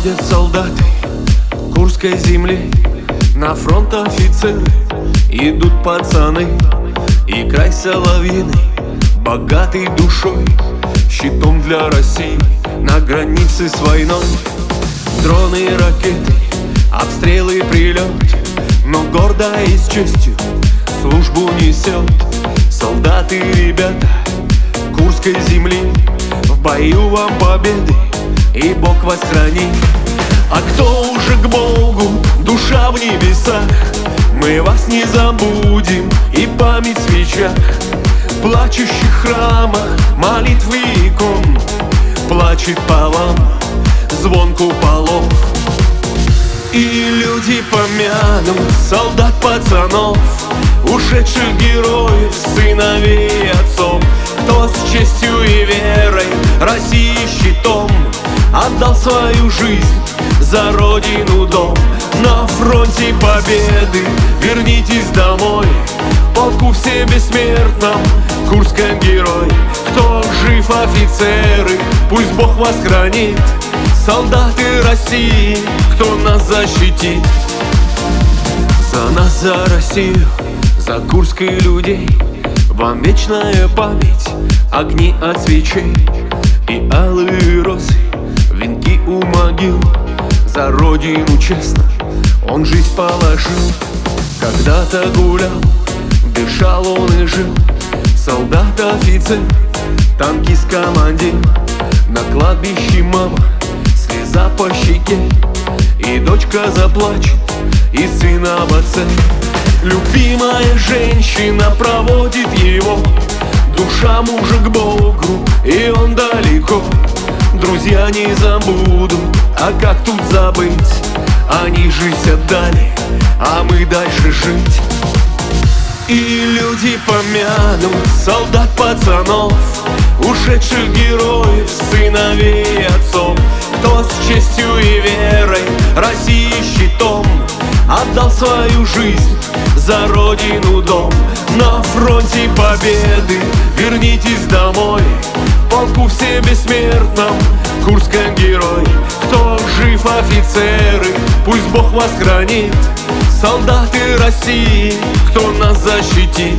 Ходят солдаты Курской земли, на фронт офицеры, идут пацаны. И край соловьиный, богатый душой, щитом для России на границе с войной. Дроны и ракеты, обстрелы и прилет, но гордо и с честью службу несет. Солдаты и ребята Курской земли, в бою вам победы и Бог вас хранит. А кто уже к Богу, душа в небесах, мы вас не забудем и память в свечах, плачущих храмах, молитвы икон, плачет по вам звон куполов. И люди помянут солдат, пацанов, ушедших героев, сыновей и отцов, кто с честью и верой России щитом отдал свою жизнь за родину дом. На фронте победы вернитесь домой, полку все бессмертном Курском герой. Кто жив, офицеры, пусть Бог вас хранит, солдаты России, кто нас защитит. За нас, за Россию, за курских людей, вам вечная память, огни от свечей и алые розы, венки у могил. За родину честно он жизнь положил. Когда-то гулял, дышал он и жил, солдат, офицер, танкист, командир. На кладбище мама, слеза по щеке, и дочка заплачет, и сына в отце. Любимая женщина проводит его, душа мужа к Богу, и он далеко. Друзья не забудут, а как тут забыть? Они жизнь отдали, а мы дальше жить. И люди помянут солдат, пацанов, ушедших героев, сыновей и отцов, кто с честью и верой России щитом отдал свою жизнь за родину дом. На фронте победы вернитесь домой, полку все бессмертном Курском герой. Кто жив, офицеры, пусть Бог вас хранит, солдаты России, кто нас защитит.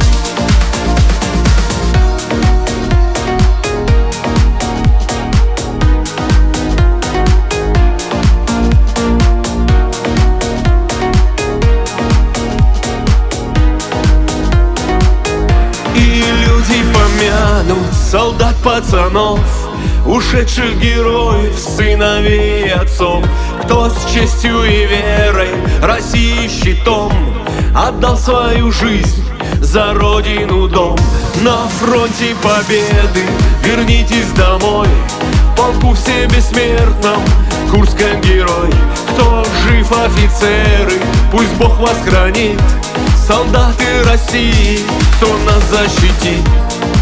Помянут солдат, пацанов, ушедших героев, сыновей и отцов, кто с честью и верой России щитом отдал свою жизнь за родину дом. На фронте победы вернитесь домой, полку все бессмертном Курском герой. Кто жив, офицеры, пусть Бог вас хранит, солдаты России, кто нас защитит.